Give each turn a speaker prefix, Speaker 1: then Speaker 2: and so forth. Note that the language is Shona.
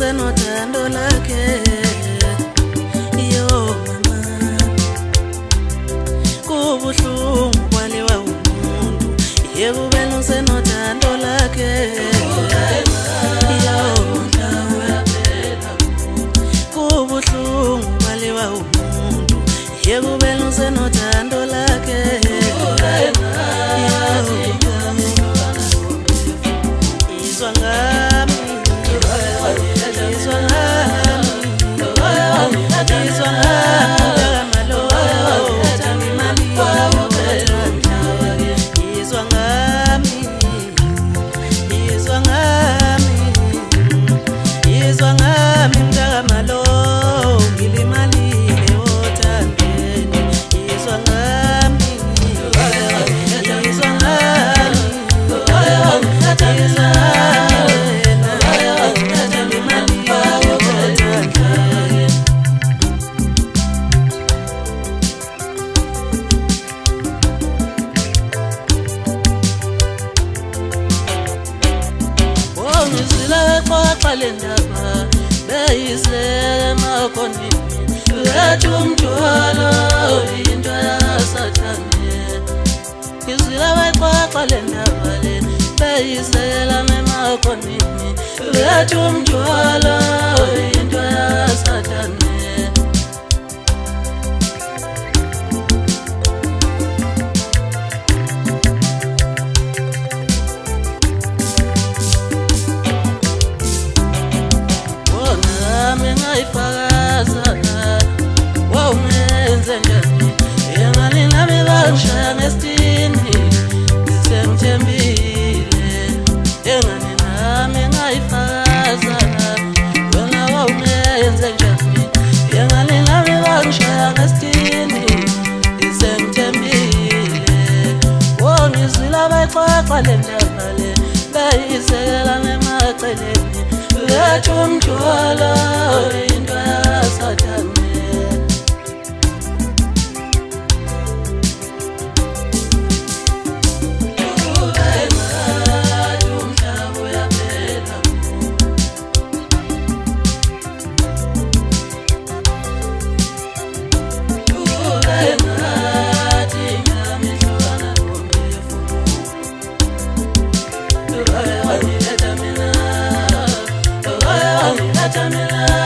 Speaker 1: usenothando lakhe. Yo mama, kubuhlungu kwaliwa umuntu, yekubeni usenothando lakhe. Yo mama, kubuhlungu kwaliwa umuntu, yekubeni usenothando lakhe. Lendaba beyizele makonini ethumthwala into yasathane izila bayixoxa lendaba le beyizela makonini ethumthwala into yasathane. Lendabale beyizela nemaceleni ethumthwala into yasathane. Tamila